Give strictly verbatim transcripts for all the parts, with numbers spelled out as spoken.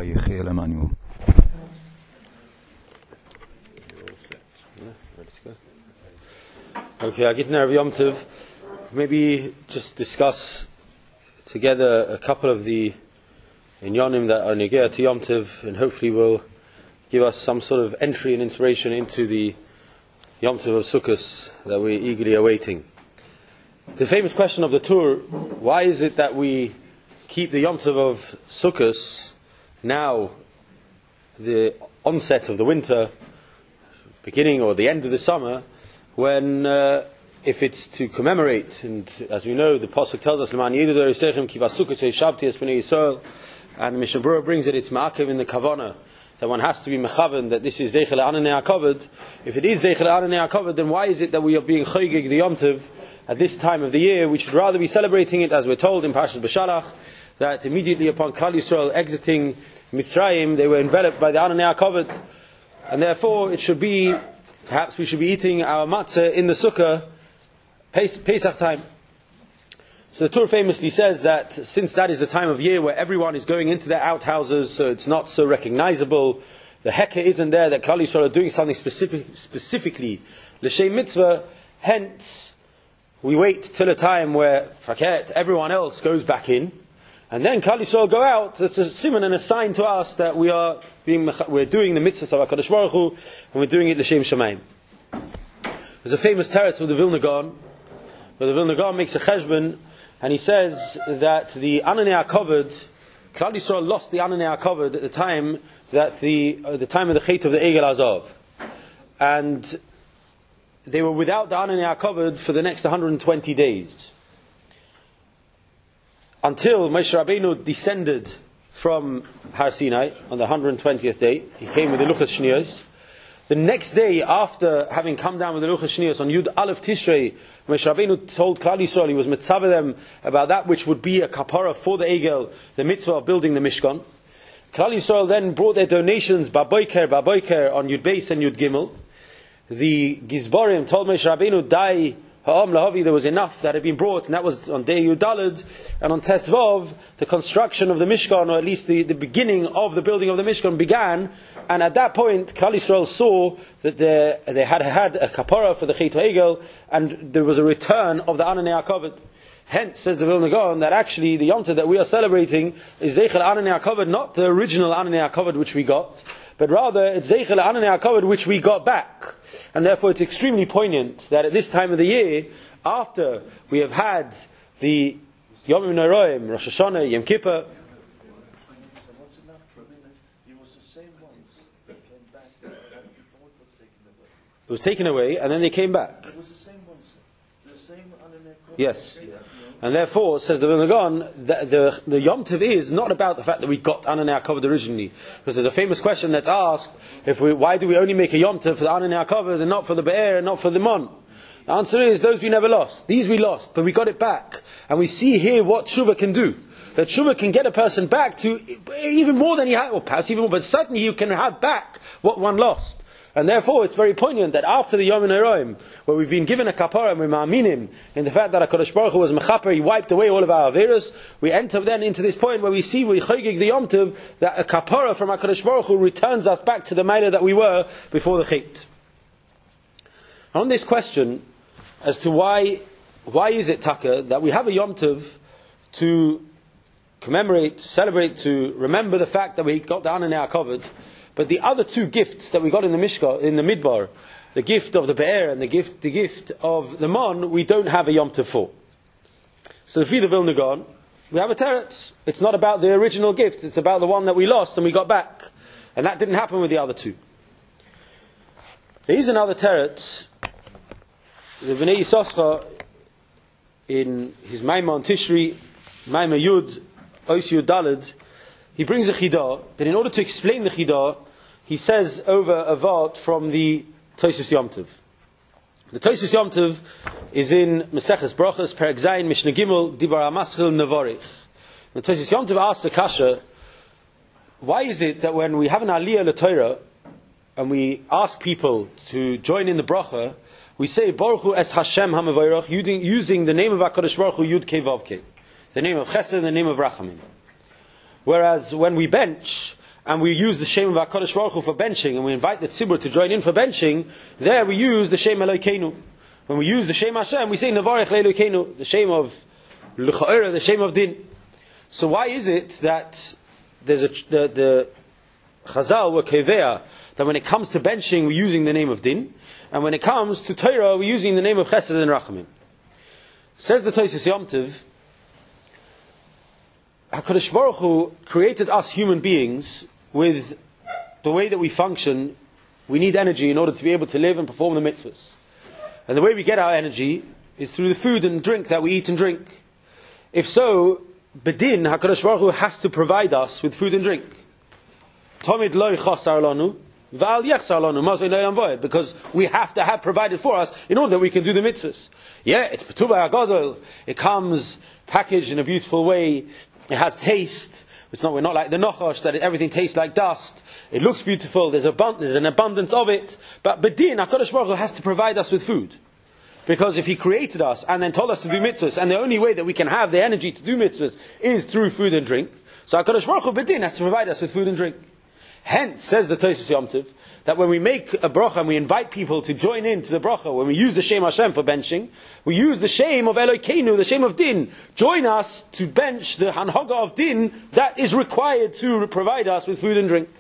Yechiel Emmanuel. Okay, I get Erev Yom Tov. Maybe just discuss together a couple of the inyanim that are negea to Yom Tov, and hopefully will give us some sort of entry and inspiration into the Yom Tov of Sukkot that we're eagerly awaiting. The famous question of the tour: why is it that we keep the Yom Tov of Sukkot now, the onset of the winter, beginning or the end of the summer, when uh, if it's to commemorate, and as we know, the Pasuk tells us, "L'man yidu d'Orisechem ki basukot shavti es bnei Yisrael," and the Mishnah Berurah brings it, it's ma'akev in the Kavanah, that one has to be mechaven, that this is Zeichel Ananei HaKavod. If it is Zeichel Ananei HaKavod, then why is it that we are being choygig the Yom Tov at this time of the year? We should rather be celebrating it, as we're told in Parashat B'Shalach, that immediately upon Klal Yisrael exiting Mitzrayim, they were enveloped by the Ananei HaKavod, and therefore it should be, perhaps we should be eating our matzah in the sukkah Pesach time. So the Torah famously says that since that is the time of year where everyone is going into their outhouses, so it's not so recognizable, the hekah isn't there, that Klal Yisrael are doing something specific, specifically l'shem mitzvah, hence we wait till a time where faket, everyone else goes back in, and then Klal Yisrael go out. That's a siman and a sign to us that we are being, we're doing the mitzvahs of HaKadosh Baruch Hu, and we're doing it l'shem shamayim. There's a famous teretz with the Vilna Gaon, where the Vilna Gaon makes a cheshbon, and he says that the Ananei HaKavod, Klal Yisrael lost the Ananei HaKavod at the time that the uh, the time of the Chet of the Egel Azov, and they were without the Ananei HaKavod for the next one hundred twenty days, until Moshe Rabbeinu descended from Har Sinai on the one hundred twentieth day. He came with the Luchas Shniyos. The next day, after having come down with the Luchas Shniyos on Yud Aleph Tishrei, Moshe Rabbeinu told Klal Yisrael, he was mitzvah them about that which would be a kapara for the Egel, the mitzvah of building the Mishkan. Klal Yisrael then brought their donations Baboiker, Baboiker on Yud Beis and Yud Gimel. The Gizborim told Moshe Rabbeinu, Dai Ha'am Lahavi, there was enough that had been brought, and that was on Day Yud Daled, and on Tesvav, the construction of the Mishkan, or at least the, the beginning of the building of the Mishkan began, and at that point, Klal Yisrael saw that they, they had had a kapara for the Chet HaEgel, and there was a return of the Ananei HaKavod. Hence, says the Vilna Gaon, that actually the Yom Tov that we are celebrating is Zeichel Ananei HaKavod, not the original Ananei HaKavod which we got, but rather it's Zeichel Ananei HaKavod which we got back. And therefore it's extremely poignant that at this time of the year, after we have had the Yom Noraim, Rosh Hashanah, Yom Kippur, it was taken away, and then they came back. It was the same ones, the same Ananei HaKavod. Yes. And therefore, says the Vilna Gaon, the, the, the Yom Tov is not about the fact that we got Ananei HaKavod originally. Because there's a famous question that's asked, if we, why do we only make a Yom Tov for the Ananei HaKavod and not for the Be'er and not for the Mon? The answer is, those we never lost. These we lost, but we got it back. And we see here what Shuvah can do. That Shuvah can get a person back to even more than he had, or perhaps even more, but certainly you can have back what one lost. And therefore, it's very poignant that after the Yom Noraim, where we've been given a kapara and we're ma'aminim in the fact that HaKadosh Baruch Hu was mechaper, he wiped away all of our averus, we enter then into this point where we see, we choygig the Yom Tov, that a kapara from HaKadosh Baruch Hu returns us back to the Meilah that we were before the Chet. On this question, as to why, why is it, Taka, that we have a Yom Tov to commemorate, to celebrate, to remember the fact that we got the Ananei HaKavod, but the other two gifts that we got in the Mishka, in the Midbar, the gift of the Be'er and the gift, the gift of the Mon, we don't have a Yom Tov for. So if the Vilna Gaon, we have a teretz. It's not about the original gift, it's about the one that we lost and we got back. And that didn't happen with the other two. There is another teretz. The Bnei Yisoscha, in his Maimon Tishri, Maimon Yud, Ois Yud Daled, he brings a chidah, but in order to explain the chidah, he says over a vart from the Tosfos Yom Tov. The Tosfos Yom Tov is in Maseches Brachos, Perek Zayin, Mishnah Gimel, Dibar HaMaschil Nevorich. The Tosfos Yom Tov asks the kasha, why is it that when we have an Aliyah LeTorah, and we ask people to join in the bracha, we say, Baruch Hu es Hashem HaMevorach, using the name of HaKadosh Baruch Hu, Yud Kei Vav Kei, the name of Chesed and the name of Rachamim. Whereas when we bench, and we use the Shem of HaKadosh Baruch Hu for benching, and we invite the Tzibur to join in for benching, there we use the Shem Elokeinu. When we use the Shem Hashem, we say Navarech Le'Elokeinu, the Shem of L'cha'ira, the Shem of Din. So why is it that there's a, the, the Chazal were Keveah, that when it comes to benching, we're using the name of Din, and when it comes to Torah, we're using the name of Chesed and Rachamim? Says the Tosfos Yom Tov, HaKadosh Baruch Hu created us human beings with the way that we function. We need energy in order to be able to live and perform the mitzvahs. And the way we get our energy is through the food and drink that we eat and drink. If so, Bedin, HaKadosh Baruch Hu has to provide us with food and drink. Tomid lo chasar lanu, v'al yechsar lanu, mazon lo yamvoed, because we have to have provided for us in order that we can do the mitzvahs. Yeah, it's Petubah HaGadol. It comes packaged in a beautiful way. It has taste. It's not, we're not like the Nochosh, that everything tastes like dust. It looks beautiful. There's, abund- there's an abundance of it. But Bedin, HaKadosh Baruch Hu has to provide us with food. Because if He created us and then told us to do mitzvahs, and the only way that we can have the energy to do mitzvahs is through food and drink, so HaKadosh Baruch Hu, Bedin, has to provide us with food and drink. Hence, says the Tosfos Yom Tov, that when we make a bracha and we invite people to join into the bracha, when we use the Shem Hashem for benching, we use the Shem of Elokeinu, the Shem of Din. Join us to bench the Hanhaga of Din that is required to provide us with food and drink.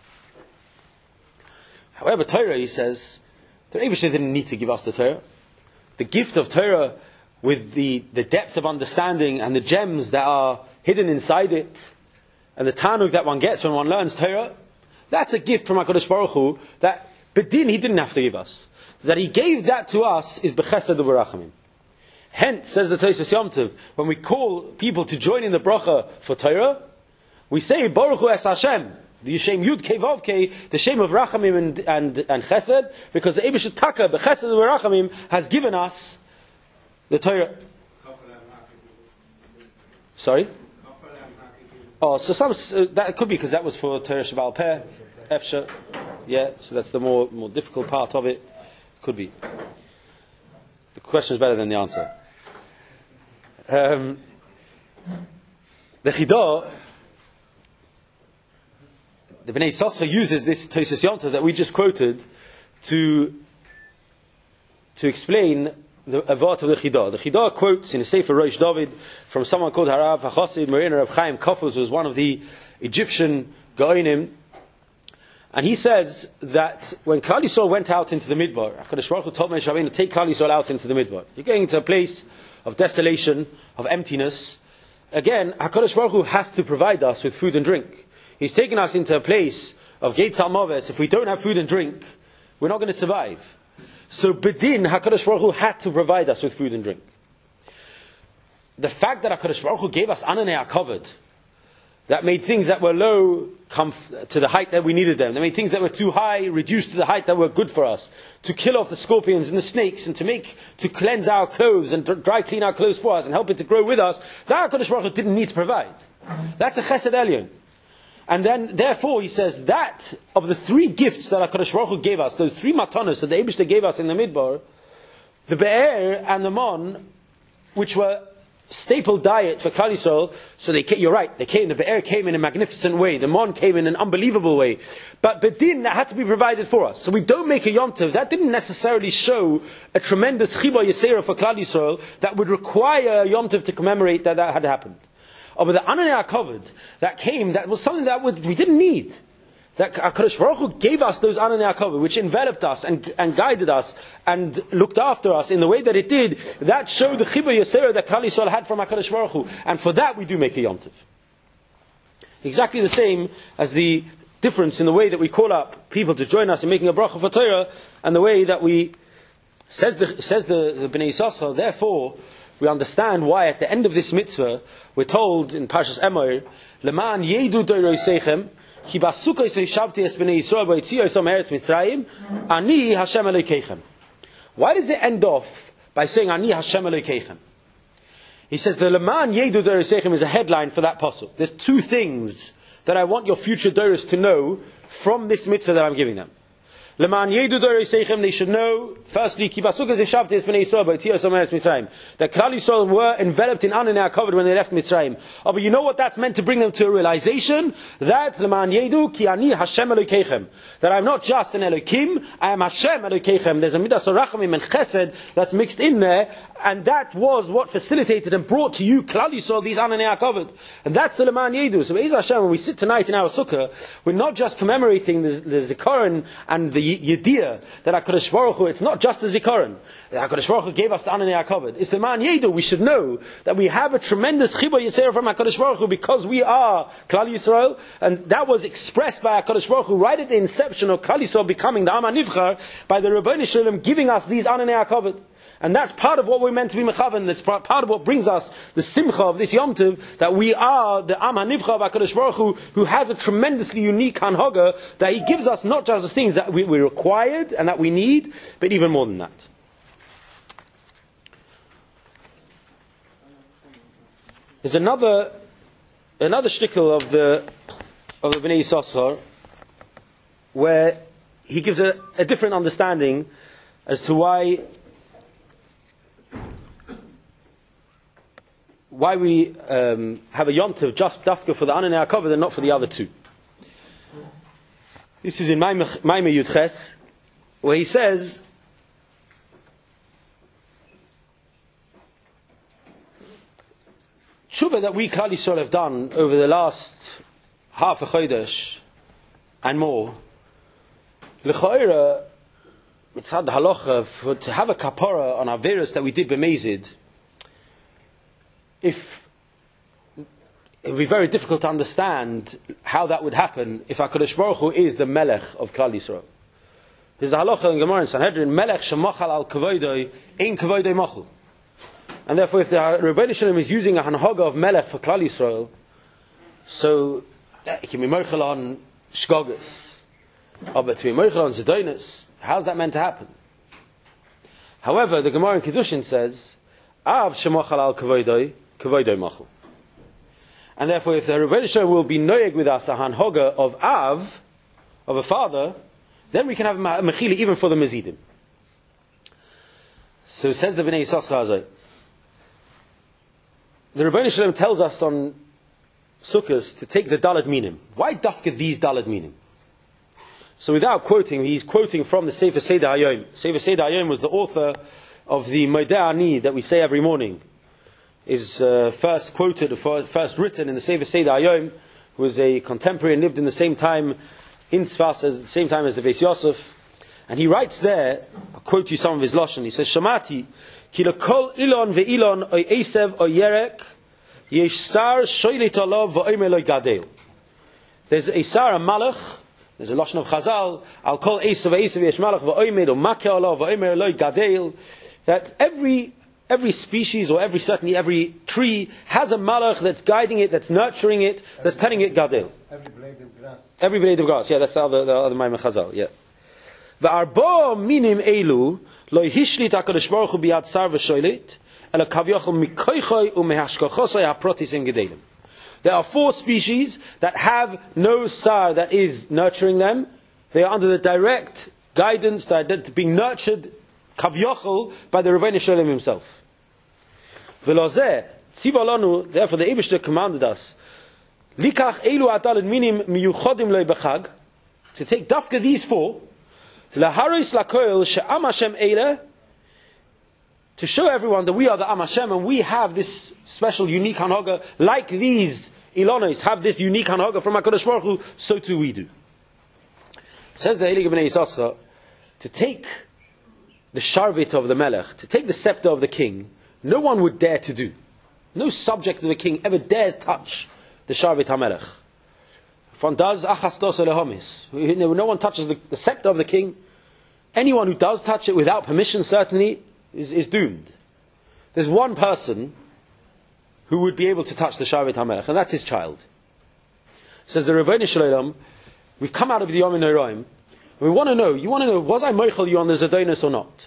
However, Torah, he says, the Eibusher didn't need to give us the Torah. The gift of Torah, with the, the depth of understanding and the gems that are hidden inside it, and the Tanug that one gets when one learns Torah, that's a gift from HaKadosh Baruch Hu that Bedin He didn't have to give us. That He gave that to us is B'chesed u'Barachamim. Hence, says the Tosfos Yom Tov, when we call people to join in the bracha for Torah, we say Baruch Hu Es Hashem, the Shem Yud Kei Vav Kei, the Shem of Rachamim and, and, and Chesed, because the Eibusher Taka B'chesed u'Barachamim has given us the Torah. Sorry? Oh, so some, uh, that could be because that was for Torah Shabbat Peh, Efsha. Yeah, so that's the more more difficult part of it. Could be. The question is better than the answer. Um, the Chidah, the Bnei Yissaschar uses this Tosfos Yom Tov that we just quoted to to explain the Avat of the Chidah. The Chidah quotes in a Sefer Rosh David from someone called Harav HaChassid Marina Rav Chaim Kafuz, who was one of the Egyptian Gaonim, and he says that when Klal Yisrael went out into the Midbar, HaKadosh Baruch Hu told Moshe Rabbeinu to take Klal Yisrael out into the Midbar. You're going into a place of desolation, of emptiness. Again, HaKadosh Baruch Hu has to provide us with food and drink. He's taken us into a place of Geit Salmoves. If we don't have food and drink, we're not going to survive. So Bedin, HaKadosh Baruch Hu had to provide us with food and drink. The fact that HaKadosh Baruch Hu gave us Ananei HaKavod, that made things that were low come f- to the height that we needed them. That made things that were too high reduced to the height that were good for us. To kill off the scorpions and the snakes, and to make, to cleanse our clothes and dr- dry clean our clothes for us and help it to grow with us. That HaKadosh Baruch Hu didn't need to provide. That's a Chesed Elyon. And then, therefore, he says that of the three gifts that HaKadosh Baruch Hu gave us, those three matanos that the Eibusher gave us in the Midbar, the Be'er and the Mon, which were staple diet for Klal Yisrael, so they came, you're right, they came, the Be'er came in a magnificent way, the Mon came in an unbelievable way, but Bedin, that had to be provided for us. So we don't make a Yom Tov, that didn't necessarily show a tremendous Chiba Yisera for Klal Yisrael that would require a Yom Tov to commemorate that that had happened. Oh, but the Ananei HaKavod that came, that was something that would, we didn't need. That HaKadosh Baruch Hu gave us those Ananei HaKavod, which enveloped us and, and guided us and looked after us in the way that it did. That showed the Chibur Yisera that Klal Yisrael had from HaKadosh Baruch Hu. And for that we do make a Yom Tov. Exactly the same as the difference in the way that we call up people to join us in making a bracha for Torah, and the way that we, says the, says the, the Bnei Yissaschar, therefore, we understand why at the end of this mitzvah we're told in Parshas Emor, Leman yedu doiroseichem, ki basukos yishavti es bnei Yisrael b'yitzios eretz Mitzrayim, ani Hashem Elokeichem. Why does it end off by saying ani Hashem Elokeichem? He says the Leman yedu doiroseichem is a headline for that pasuk. There's two things that I want your future doros to know from this mitzvah that I'm giving them. Leman yedu dorei seichem, they should know, firstly, ki basukas yeshavti es b'nei Yisrael, b'tiyos omeretz Mitzrayim, that Klal Yisrael were enveloped in Ananei HaKavod when they left Mitzrayim. Oh, but you know what that's meant to bring them to a realization? That, Leman yedu ki ani Hashem Elokeichem, that I'm not just an Elokim, I am Hashem Elokeichem. There's a midas of rachamim and chesed that's mixed in there, and that was what facilitated and brought to you, Klal Yisrael, these Ananei HaKavod. And that's the Leman yedu. So, Be'ez Hashem, when we sit tonight in our sukkah, we're not just commemorating the, the Zikaron and the Yediyah that HaKadosh Baruch Hu, it's not just the Zikaron. HaKadosh Baruch Hu gave us the Ananei HaKavod. It's the Man Yedu. We should know that we have a tremendous Chibur Yisrael from HaKadosh Baruch Hu because we are Klal Yisrael, and that was expressed by HaKadosh Baruch Hu right at the inception of Klal Yisrael becoming the Am HaNivchar by the Rebbeinu Shalom giving us these Ananei HaKavod. And that's part of what we're meant to be mechaven. That's part of what brings us the simcha of this Yom Tov, that we are the Am HaNivchar of HaKadosh Baruch Hu, who has a tremendously unique hanhaga, that He gives us not just the things that we, we're required and that we need, but even more than that. There's another another shtickle of the of the Bnei Yissaschar where he gives a, a different understanding as to why why we um, have a Yom Tov just dafka for the Ananei HaKavod and not for the other two. This is in Maimah Yud Ches, where he says, Tshuva that we Klal Yisrael have done over the last half a chodesh and more, l'cha'ira, mitzad halacha, for to have a kapara on our virus that we did b'mezid, if it would be very difficult to understand how that would happen if HaKadosh Baruch Hu is the Melech of Klal Yisrael. There's a halacha in Gemara in Sanhedrin, Melech shemachal al kavoidoi, ein kavoidoi machul. And therefore, if the Rebbeinu Shalom is using a hanhaga of Melech for Klal Yisrael, so it can be mochel on shgogas, or but to be mochel on zedonis, how's that meant to happen? However, the Gemara in Kiddushin says, Av shemachal al kavoidoi, kavoidoi machul. And therefore, if the Rebbeinu Shalom will be noyeg with us a hanhaga of Av, of a father, then we can have a mechila even for the mezidim. So says the Bnei Yissaschar, the Rebbeinu Shalom tells us on Sukkot to take the Daled Minim. Why dafka these Daled Minim? So without quoting, he's quoting from the Sefer Seder Hayom. Sefer Seder Hayom was the author of the Modeh Ani that we say every morning. Is uh, first quoted, first written in the Sefer Seder Hayom, who was a contemporary and lived in the same time in Tzfas, at the same time as the Beis Yosef. And he writes there, I'll quote you some of his lashon. He says, Shamati, ki lekol ilon ve'ilon oy esev oy yerek, yesh sar shoylet alav v'omer lo gadel. There's a sar, a malach, there's a lashon of Chazal, al kol esev ve'esev yesh malach v'omer o makeh alav v'omer lo gadel, that every every species, or every certainly every tree, has a malach that's guiding it, that's nurturing it, that's telling it gadel. Every blade of grass. Every blade of grass, yeah, that's the other, the other Maimon Chazal, yeah. V'arbo minim elu lo hishlit HaKadosh Baruch Hu biyad sar v'shoylet ela kavyochel mikoichoi umehashkochosoi haprotis in gedelim. There are four species that have no sar that is nurturing them. They are under the direct guidance, that are being nurtured kavyochel by the Rebbeinu Shalom himself. V'lozeh tziva lanu, therefore the Eibishter commanded us, likach elu ataled minim miyuchodim lo b'chag, to take dafka these four, laharis lakoil she'am Hashem eile, to show everyone that we are the Am Hashem and we have this special unique hanhaga, like these Ilonos have this unique hanhaga from HaKadosh Baruch Hu, so too we do. Says the Heilige Bnei Yissaschar, to take the sharvit of the Melech, to take the scepter of the king, no one would dare to do. No subject of the king ever dares touch the sharvit HaMelech. One does achastos elehomis. No one touches the, the scepter of the king. Anyone who does touch it without permission certainly is, is doomed. There's one person who would be able to touch the sharvit HaMelech, and that's his child. Says the Rebbeinu Shalom, we've come out of the Yom Noraim. We want to know, you want to know, was I moichel you on the Zadonis or not?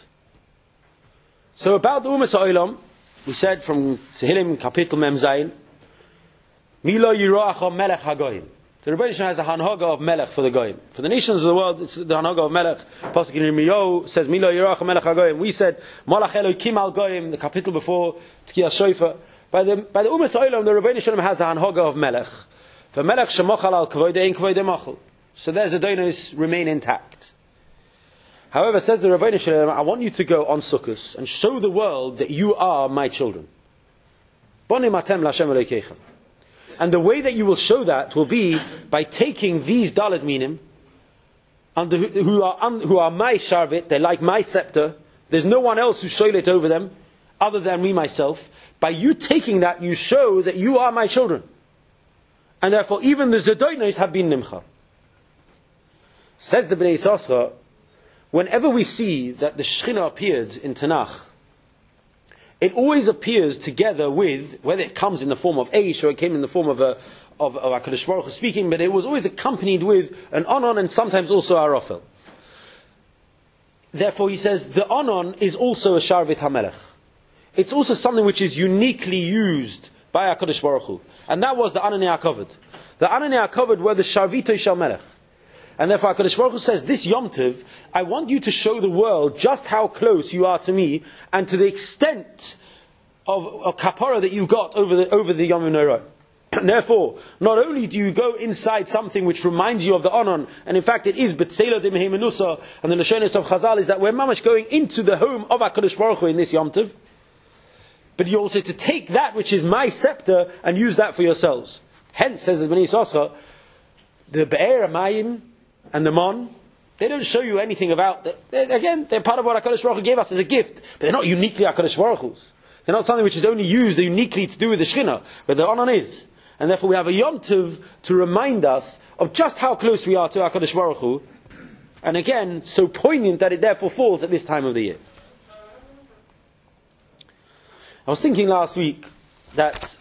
So about the Umas HaOlam, we said from Tehillim, Kapitel Mem Zayin, Milo Yiroach HaMelech HaGoyim. The Rebbeinu Shalom has a hanhaga of melech for the goyim. For the nations of the world, it's the hanhaga of melech. Pasuk in Yirmiyahu says, Milo Yirach melech hagoyim. We said, Malach Elokim al goyim, the capital before Tkiyah Shofar. By the by the Ummah Olam, the Rebbeinu Shalom has a hanhaga of melech. For melech shemochal al kavoide ein kavoide machal. So their Zedonus remain intact. However, says the Rebbeinu Shalom, I want you to go on Sukkos and show the world that you are my children. Boni matem l'Hashem Elokeichem. And the way that you will show that will be by taking these Daled Minim, under, who are un, who are my Sharvit, they're like my scepter, there's no one else who shoylet over them, other than me myself. By you taking that, you show that you are my children. And therefore, even the Zedonos have been Nimcha. Says the Bnei Yissaschar, whenever we see that the Shekhinah appeared in Tanakh, it always appears together with, whether it comes in the form of Eish or it came in the form of a of, of HaKadosh Baruch Hu speaking, but it was always accompanied with an Onon and sometimes also a Arafel. Therefore, he says the Onon is also a Sharvit HaMelech. It's also something which is uniquely used by HaKadosh Baruch Hu, and that was the Ananei HaKavod. The Ananei HaKavod were the Sharvitoi Shel Melech. And therefore HaKadosh Baruch Hu says, this Yom Tov, I want you to show the world just how close you are to me, and to the extent of, of kapara that you got over the, over the Yom Norah. And therefore, not only do you go inside something which reminds you of the Onon, and in fact it is B'Tzeila de Mehei Menusa, and the Lashonis of Chazal is that we're mamash going into the home of HaKadosh Baruch Hu in this Yom Tov, but you also to take that which is my scepter and use that for yourselves. Hence, says the Bnei Yissaschar, the Be'er Amayim and the Mon, they don't show you anything about that. They're, again, they're part of what HaKadosh Baruch Hu gave us as a gift, but they're not uniquely HaKadosh Baruch Hu's. They're not something which is only used uniquely to do with the Shekhinah, but the Onon is. And therefore we have a Yom Tov to remind us of just how close we are to HaKadosh Baruch Hu, and again, so poignant that it therefore falls at this time of the year. I was thinking last week that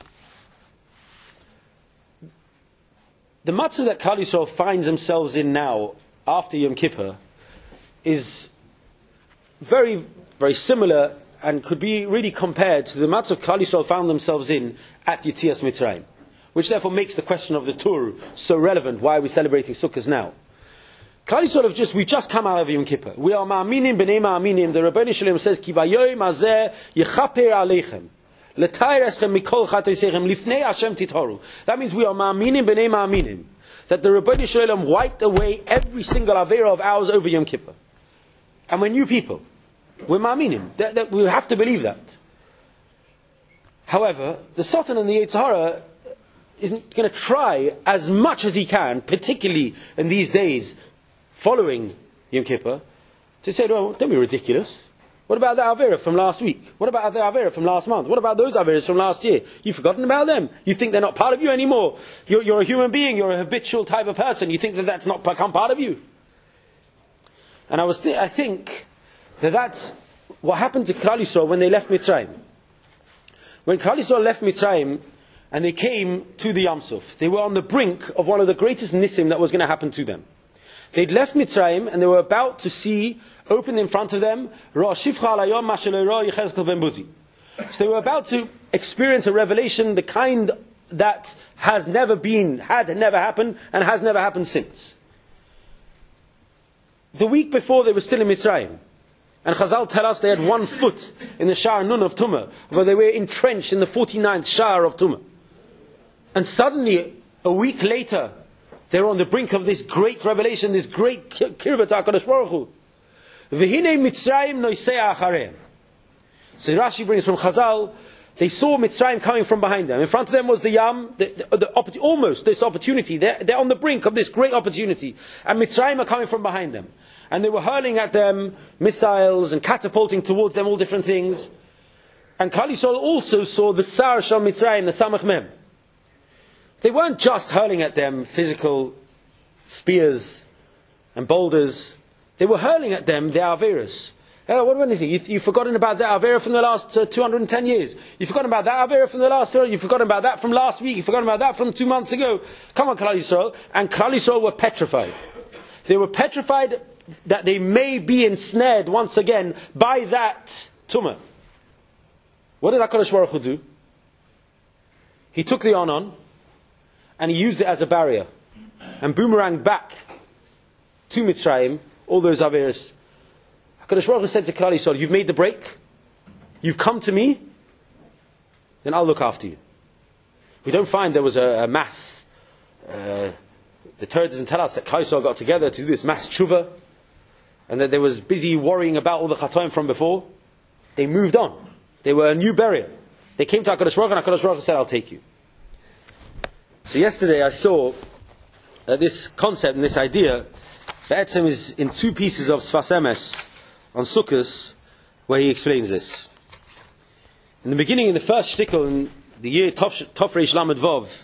the matzah that Klal Yisrael finds themselves in now, after Yom Kippur, is very, very similar and could be really compared to the matzah Klal Yisrael found themselves in at Yetzias Mitzrayim, which therefore makes the question of the Torah so relevant. Why are we celebrating Sukkot now? Klal Yisrael have just, we just come out of Yom Kippur. We are ma'aminim b'nei ma'aminim. The Rebbeinu Shalom says, Ki bayoyim hazeh yechaper aleichem. That means we are ma'aminim b'nei ma'aminim, that the Rebbeinu Shalom wiped away every single avera of ours over Yom Kippur, and we're new people. We're ma'aminim. That, that, we have to believe that. However, the Satan and the Yetzer Hara isn't going to try as much as he can, particularly in these days following Yom Kippur, to say, "Oh, don't be ridiculous. What about the Avera from last week? What about the Avera from last month? What about those Averas from last year? You've forgotten about them? You think they're not part of you anymore? You're, you're a human being, you're a habitual type of person. You think that that's not become part of you?" And I was, th- I think that that's what happened to Klal Yisrael when they left Mitzrayim. When Klal Yisrael left Mitzrayim and they came to the Yam Suf, they were on the brink of one of the greatest nisim that was going to happen to them. They'd left Mitzrayim and they were about to see open in front of them, so they were about to experience a revelation, the kind that has never been, had never happened, and has never happened since. The week before they were still in Mitzrayim, and Chazal tell us they had one foot in the Sha'ar Nun of Tumah, where they were entrenched in the forty-ninth Sha'ar of Tumah. And suddenly, a week later, they were on the brink of this great revelation, this great kirvat HaKadosh Baruch Hu. V'hinei Mitzrayim noisea achareim. So Rashi brings from Chazal, they saw Mitzrayim coming from behind them. In front of them was the Yam, the, the, the, almost this opportunity. They're, they're on the brink of this great opportunity. And Mitzrayim are coming from behind them. And they were hurling at them missiles and catapulting towards them all different things. And Klal Yisrael also saw the Sar Shal Mitzrayim, the Samach Mem. They weren't just hurling at them physical spears and boulders. They were hurling at them their Averas. Oh, what about anything? You, you've forgotten about that Avera from the last uh, two hundred ten years. You've forgotten about that Avera from the last, uh, you've forgotten about that from last week. You've forgotten about that from two months ago. Come on, Klal Yisrael. And Klal Yisrael were petrified. They were petrified that they may be ensnared once again by that Tumah. What did HaKadosh Baruch Hu do? He took the Onon and he used it as a barrier. and boomeranged back to Mitzrayim, all those Averis, HaKadosh Baruch Hu said to Klal Yisrael, you've made the break, you've come to me, then I'll look after you. We don't find there was a, a mass, uh, the Torah doesn't tell us that Klal Yisrael got together to do this mass tshuva, and that they was busy worrying about all the chatoim from before. They moved on. They were a new burial. They came to HaKadosh Baruch Hu, and HaKadosh Baruch Hu said, I'll take you. So yesterday I saw that this concept and this idea, Be'etzem, is in two pieces of Sfas Emes on Sukkos, where he explains this. In the beginning, in the first shtickle, in the year Tov Reish Lamed Vov,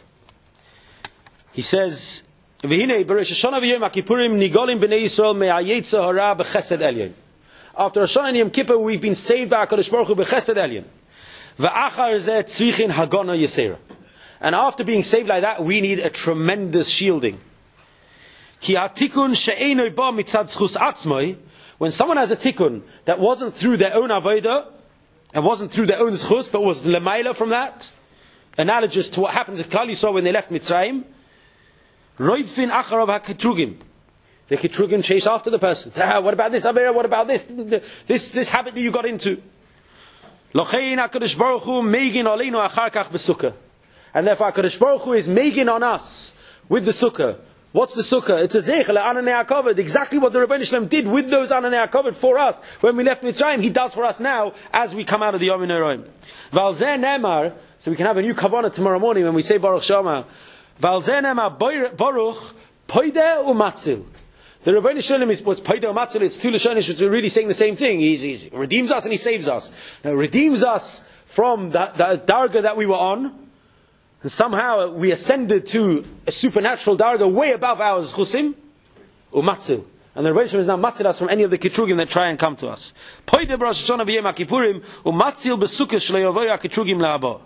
he says, V'hinei b'Rosh Hashanah v'Yom HaKippurim nigolim b'nei Yisrael me'ayetza hara b'chesed elyon. After Rosh Hashanah and Yom Kippur, we've been saved by HaKadosh Baruch Hu b'chesed elyon. V'achar zeh tzrichin hagana yisera. And after being saved like that, we need a tremendous shielding. Ki ha'tikun she'enoi ba mitzad zchus atzmoi. When someone has a tikkun that wasn't through their own avodah, and wasn't through their own zchus, but was lemaila from that, analogous to what happened to Klal Yisrael when they left Mitzrayim, roidfin acharav ha'ketrugim. The ketrugim chase after the person. Ah, what about this avera? What about this? This this habit that you got into. Lochein HaKadosh Baruch Hu meigin aleinu achar kach b'sukkah. And therefore HaKadosh Baruch Hu is meigin on us with the sukkah. What's the sukkah? It's a zeichel ananei hakavod. Exactly what the Rebbeinu Shalom did with those ananei hakavod for us when we left Mitzrayim, He does for us now as we come out of the Yom Noraim. Val zeh nemar, so we can have a new kavanah tomorrow morning when we say Baruch Shama. Val zeh nemar Baruch poideh umatzil. The Rebbeinu Shalom is what's poideh umatzil. It's two lashonis which are really saying the same thing. He, he redeems us and He saves us. Now redeems us from the, the darga that we were on. And somehow we ascended to a supernatural darga way above our zchusim, umatzil. And the Rebbeinu is now matzil us from any of the kitrugim that try and come to us. Poide b'Rosh Hashanah v'Yom HaKippurim, umatzil b'sukkah shelo yavoy HaKitrugim la'aba.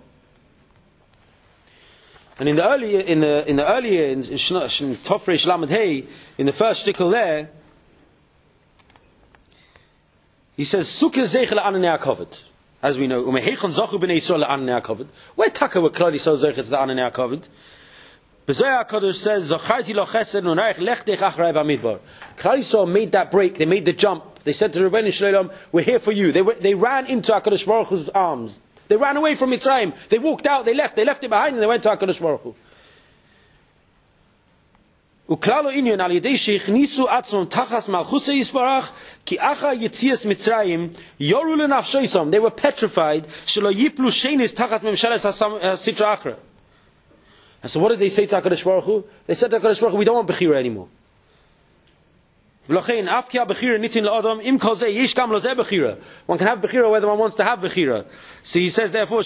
And in the earlier, in the in the earlier in, in, in Tov Reish Lamed Hey, in the first shtickle there, he says sukkah zeichel ananei hakavod. As we know, umehechon zachu b'nei Yisrael ananei hakavod. Where taka were Klal Yisrael zeichet the ananei hakavod? B'Zohar HaKadosh says, Zacharti lo chesed u'narech lechdech achrei b'midbar. Klal Yisrael made that break. They made the jump. They said to the Rebbeinu Shalom, "We're here for you." They were, they ran into HaKadosh Baruch Hu's arms. They ran away from Mitzrayim. They walked out. They left. They left it behind, and they went to HaKadosh Baruch Hu. Uklalo inyan al yedei sheichnisu atzmon tachas malchusei yisbarach ki acha yetzias Mitzrayim yoru lenafshoisam. They were petrified shelo yiplu shenis tachas memsheles hasitra achra. And so what did they say to HaKadosh Baruch Hu? They said to HaKadosh Baruch Hu, we don't want Bechira anymore. One can have Bechira whether one wants to have Bechira. So he says therefore,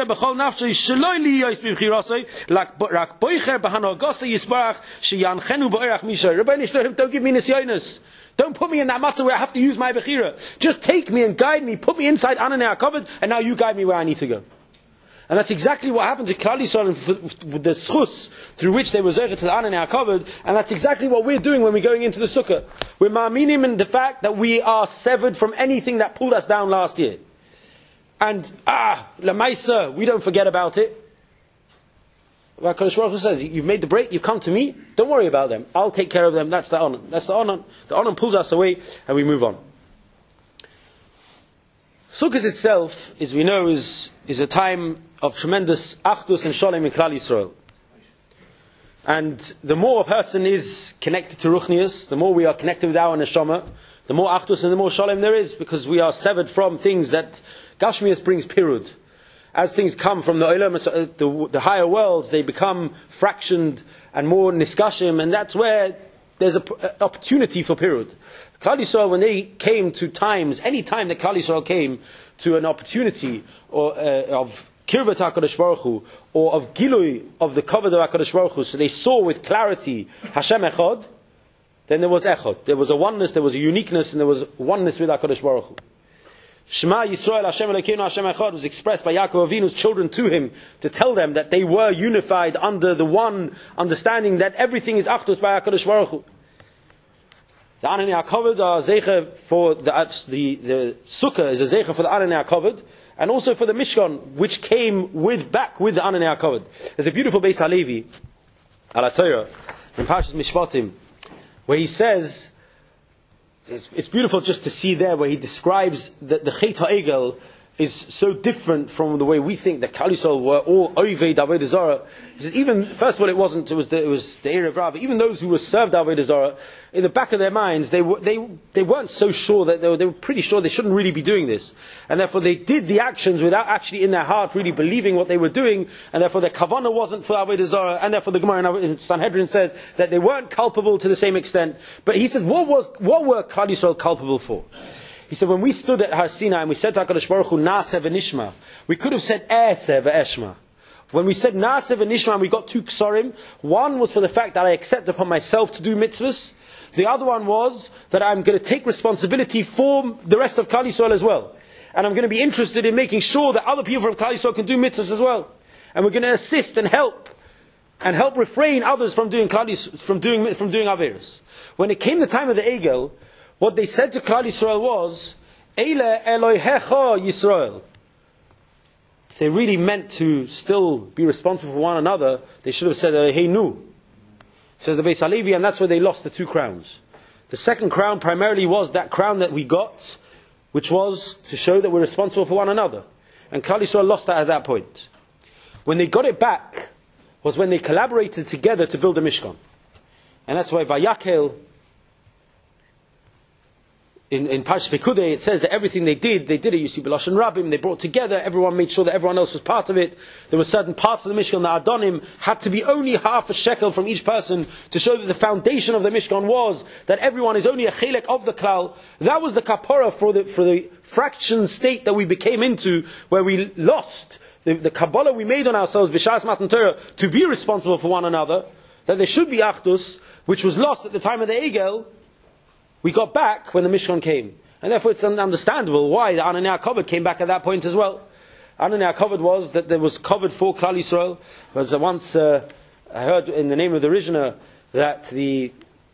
don't give me nisyonos. Don't put me in that matzah where I have to use my Bechira. Just take me and guide me, put me inside Ananei HaKavod, and now you guide me where I need to go. And that's exactly what happened to Klal Yisrael with the schus through which they were zeichet to the Ananei HaKavod, and that's exactly what we're doing when we're going into the sukkah. We're ma'aminim in the fact that we are severed from anything that pulled us down last year. And, ah, lamaisa, we don't forget about it. HaKadosh Baruch Hu says, you've made the break, you've come to me, don't worry about them. I'll take care of them, that's the honor. That's the honor. The honor pulls us away, and we move on. Sukkot itself, as we know, is, is a time of tremendous achdus and shalom in Klal Yisrael. And the more a person is connected to Ruchnius, the more we are connected with our neshama, the more achdus and the more shalom there is, because we are severed from things that Gashmius brings pirud. As things come from the olam, the, the higher worlds, they become fractioned and more niskashim, and that's where there's an opportunity for pirud. Klal Yisrael, when they came to times, any time that Klal Yisrael came to an opportunity or uh, of Kirvat HaKadosh Baruch Hu, or of Gilui of the Kavod of HaKadosh Baruch Hu, so they saw with clarity Hashem Echad, then there was Echad. There was a oneness, there was a uniqueness, and there was oneness with HaKadosh Baruch Hu. Shema Yisrael Hashem Elokeinu Hashem Echad was expressed by Yaakov Avinu's children to him to tell them that they were unified under the one understanding that everything is Achdus by HaKadosh Baruch Hu. The Ananei HaKavod are zeicha for the, the, the Sukkah is a zeicha for the Ananei HaKavod, and also for the Mishkan, which came with back with the Ananei HaKavod. There's a beautiful Beis Halevi, ala Torah, in Parshas Mishpatim, where he says, it's, it's beautiful just to see there where he describes that the Chet HaEgel is so different from the way we think that Klal Yisrael were all Ovei Avodah Zarah. He said, even first of all, it wasn't. It was the, it was the Erev Rav. Even those who were served Avodah Zarah, in the back of their minds, they were they they weren't so sure that they were, they were pretty sure they shouldn't really be doing this, and therefore they did the actions without actually in their heart really believing what they were doing, and therefore their kavanah wasn't for Avodah Zarah, and therefore the Gemara in Sanhedrin says that they weren't culpable to the same extent. But he said, what was what were Klal Yisrael culpable for? He said, when we stood at Har Sinai and we said to HaKadosh Baruch Hu, Na'aseh v'nishma, we could have said, E'aseh v'eshma. When we said Na'aseh v'nishma and we got two ksarim, one was for the fact that I accept upon myself to do mitzvahs. The other one was that I'm going to take responsibility for the rest of Klal Yisrael as well. And I'm going to be interested in making sure that other people from Klal Yisrael can do mitzvahs as well. And we're going to assist and help. And help refrain others from doing Klal Yisrael, from doing, from doing Averos. When it came the time of the Egel, what they said to Klal Yisrael was, Eile Elohecha Yisrael. If they really meant to still be responsible for one another, they should have said Eloheinu. Says the Beis Halevi, and that's where they lost the two crowns. The second crown primarily was that crown that we got, which was to show that we're responsible for one another. And Klal Yisrael lost that at that point. When they got it back, was when they collaborated together to build a Mishkan. And that's why Vayakel, In, in Parshas Pekudei, it says that everything they did, they did it, you see, B'Lashon Rabim, they brought together, everyone made sure that everyone else was part of it. There were certain parts of the Mishkan, the Adonim, had to be only half a shekel from each person to show that the foundation of the Mishkan was that everyone is only a chelek of the klal. That was the kapara for the, for the fraction state that we became into, where we lost the, the Kabbalah we made on ourselves, B'Shas Matan Torah, to be responsible for one another, that there should be Achdus, which was lost at the time of the Egel. We got back when the Mishkan came. And therefore it's understandable why the Ananei HaKavod came back at that point as well. Ananei HaKavod was that there was covered for Klal Yisrael. As once uh, I heard in the name of the Rishna that the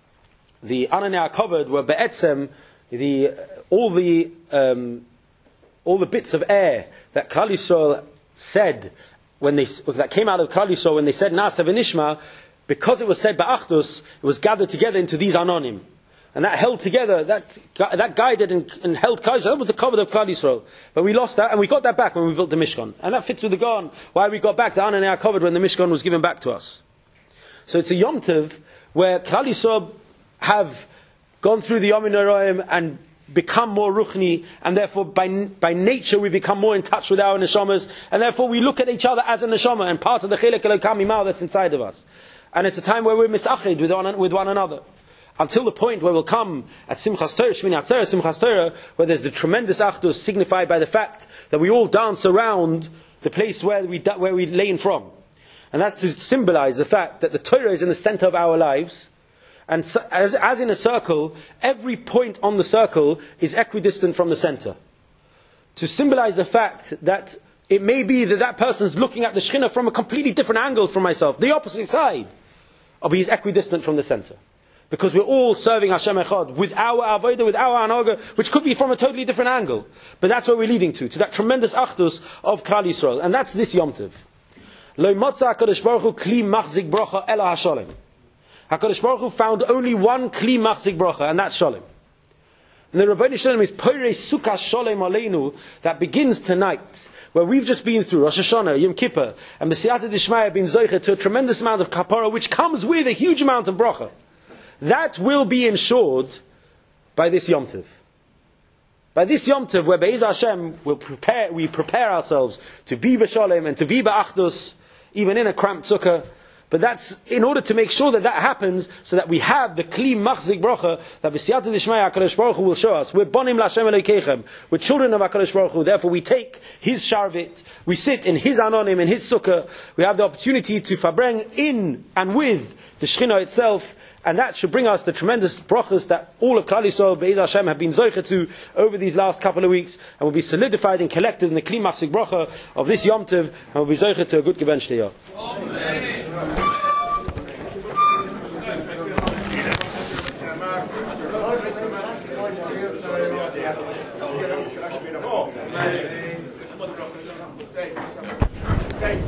the Ananei HaKavod were Be'etzem, the, all the um, all the bits of air that Klal Yisrael said, when they, that came out of Klal Yisrael when they said Na'aseh v'nishma, because it was said Ba'achdus, it was gathered together into these Anonim. And that held together, that that guided and, and held Klal Yisrael. That was the cover of Klal Yisrael. But we lost that, and we got that back when we built the Mishkan. And that fits with the Gaon, why we got back the Ananei HaKavod when the Mishkan was given back to us. So it's a Yom Tov where Klal Yisrael have gone through the Yom Noraim and become more ruchni, and therefore by by nature we become more in touch with our neshamas, and therefore we look at each other as a neshama and part of the Chelek Elokam Imau that's inside of us. And it's a time where we're misachid with one, with one another. Until the point where we'll come at Simchas Torah, Shmini Atzeret, Simchas Torah, where there's the tremendous achdus signified by the fact that we all dance around the place where we where we lay from, and that's to symbolize the fact that the Torah is in the center of our lives, and so, as as in a circle, every point on the circle is equidistant from the center, to symbolize the fact that it may be that that person's looking at the Shekhinah from a completely different angle from myself, the opposite side, but he's equidistant from the center. Because we're all serving Hashem Echad with our avodah, with our anaga, which could be from a totally different angle. But that's where we're leading to, to that tremendous achdus of Klal Yisrael. And that's this Yom Tov. Lo motza HaKadosh Baruch Hu kli machzik bracha ela hashalem. HaKadosh Baruch Hu found only one kli machzik bracha, and that's shalom. And the Rabbeinu Shalom is Poirei Sukkah Shalom Aleinu, that begins tonight, where we've just been through Rosh Hashanah, Yom Kippur, and B'siyata Dishmaya been zoicha to a tremendous amount of kapara, which comes with a huge amount of bracha. That will be ensured by this Yom Tov. By this Yom Tov, where Be'ez Hashem will prepare, we prepare ourselves to be b'shalom and to be ba'achdus, even in a cramped sukkah. But that's in order to make sure that that happens, so that we have the kli machzik bracha that b'siyata d'shmaya HaKadosh Baruch Hu will show us. We're bonim l'Hashem Elokeichem. We're children of HaKadosh Baruch Hu. Therefore, we take His sharvit, we sit in His anonim, in His sukkah. We have the opportunity to fabreng in and with the Shekhinah itself. And that should bring us the tremendous brachas that all of Klal Yisrael, Be'ez Hashem, have been zoicha to over these last couple of weeks, and will be solidified and collected in the kli machzik bracha of this Yom Tov, and will be zoicha to a good gebench to Amen.